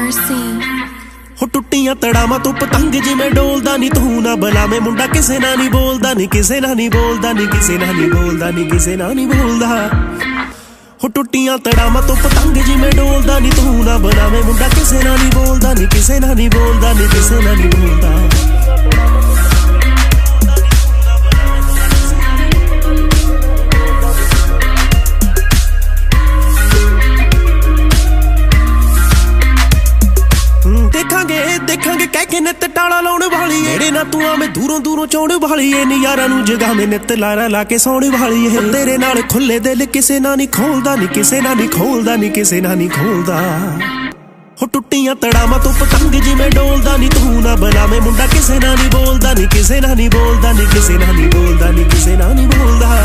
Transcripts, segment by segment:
mercy। ਹੋ ਟੁੱਟੀਆਂ ਤੜਾਵਾਂ ਤੋਂ ਪਤੰਗ ਜਿਵੇਂ ਡੋਲਦਾ ਨੀ ਤੂੰ ਨਾ ਬੁਲਾਵੇਂ ਮੁੰਡਾ ਕਿਸੇ ਨਾਲ ਨਹੀਂ ਬੋਲਦਾ ਨੀ ਕਿਸੇ ਨਾਲ ਨਹੀਂ ਬੋਲਦਾ ਨੀ ਕਿਸੇ ਨਾਲ ਨਹੀਂ ਬੋਲਦਾ ਨੀ ਕਿਸੇ ਨਾਲ ਨਹੀਂ ਬੋਲਦਾ ਹੋ ਟੁੱਟੀਆਂ ਤੜਾਵਾਂ ਤੋਂ ਪਤੰਗ ਜਿਵੇਂ ਡੋਲਦਾ ਨੀ ਤੂੰ ਨਾ ਬੁਲਾਵੇਂ ਮੁੰਡਾ ਕਿਸੇ ਨਾਲ ਨਹੀਂ ਬੋਲਦਾ ਨੀ ਕਿਸੇ ਨਾਲ ਨਹੀਂ ਬੋਲਦਾ ਨੀ ਕਿਸੇ ਨਾਲ ਨਹੀਂ ਬੋਲਦਾ ਦੇਖਾਂਗੇ ਕਹਿ ਕੇ ਨਿੱਤ ਟਾਲਾ ਲਾਉਣ ਵਾਲੀ ਨੇੜੇ ਨਾ ਤੂੰ ਆਵੇਂ ਦੂਰੋਂ ਦੂਰੋਂ ਚਾਉਣ ਵਾਲੀ ਏ ਨਜ਼ਾਰਾਂ ਨੂੰ ਜਗਾਵੇਂ ਨਿੱਤ ਲਾਰਾ ਲਾ ਕੇ ਸੌਣ ਵਾਲੀ ਏ ਤੇਰੇ ਨਾਲ ਖੁੱਲੇ ਦਿਲ ਕਿਸੇ ਨਾਲ ਨਹੀਂ ਖੋਲਦਾ ਨੀ ਕਿਸੇ ਨਾਲ ਨਹੀਂ ਖੋਲਦਾ ਨੀ ਕਿਸੇ ਨਾਲ ਨਹੀਂ ਖੋਲਦਾ ਹੋ ਟੁੱਟੀਆਂ ਤੜਾਵਾਂ ਤੋਂ ਪਤੰਗ ਜਿਵੇਂ ਡੋਲਦਾ ਨੀ ਤੂੰ ਨਾ ਬੁਲਾਵੇਂ ਮੁੰਡਾ ਕਿਸੇ ਨਾਲ ਨਹੀਂ ਬੋਲਦਾ ਨੀ ਕਿਸੇ ਨਾਲ ਨਹੀਂ ਬੋਲਦਾ ਨੀ ਕਿਸੇ ਨਾਲ ਨਹੀਂ ਬੋਲਦਾ ਨੀ ਕਿਸੇ ਨਾਲ ਨਹੀਂ ਬੋਲਦਾ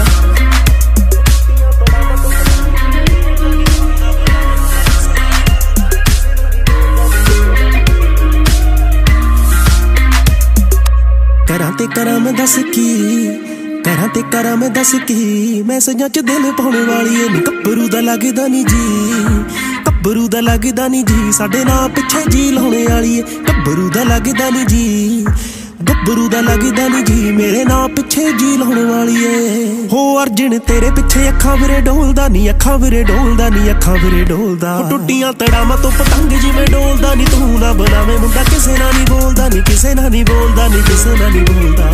ਕਰਾਂ ਤੇ ਕਰਾਂ ਮੈਂ ਦੱਸ ਕੀ ਕਰਾਂ ਤੇ ਕਰਾਂ ਮੈਂ ਦੱਸ ਕੀ ਮੈਸੇਜਾਂ ਚ ਦਿਲ ਪਾਉਣ ਵਾਲੀ ਏ ਨੀ ਗੱਭਰੂ ਦਾ ਲੱਗਦਾ ਨੀ ਜੀ ਗੱਭਰੂ ਦਾ ਲੱਗਦਾ ਨੀ ਜੀ ਸਾਡੇ ਨਾਂ ਪਿੱਛੇ ਜੀ ਲਾਉਣੇ ਵਾਲੀ ਏ ਗੱਭਰੂ ਦਾ ਲੱਗਦਾ ਨੀ ਜੀ ਗੱਭਰੂ ਦਾ ਲੱਗਦਾ ਨੀ ਜੀ ਮੇਰੇ ਨਾਂ ਪਿੱਛੇ ਜੀ ਲਾਉਣ ਵਾਲੀ ਏ ਹੋ ਅਰਜਨ ਤੇਰੇ ਪਿੱਛੇ ਅੱਖਾਂ ਵੀਰੇ ਡੋਲਦਾ ਨੀ ਅੱਖਾਂ ਵੀਰੇ ਡੋਲਦਾ ਨੀ ਅੱਖਾਂ ਵੀਰੇ ਡੋਲਦਾ ਟੁੱਟੀਆਂ ਤੜਾਵਾਂ ਤੋਂ ਪਤੰਗ ਜਿਵੇਂ ਡੋਲਦਾ ਨੀ ਤੂੰ ਨਾ ਬੁਲਾਵੇਂ ਮੁੰਡਾ ਕਿਸੇ ਨਾਲ ਨਹੀਂ ਬੋਲਦਾ ਨੀ ਕਿਸੇ ਨਾਲ ਨਹੀਂ ਬੋਲਦਾ ਨੀ ਕਿਸੇ ਨਾਲ ਨਹੀਂ ਬੋਲਦਾ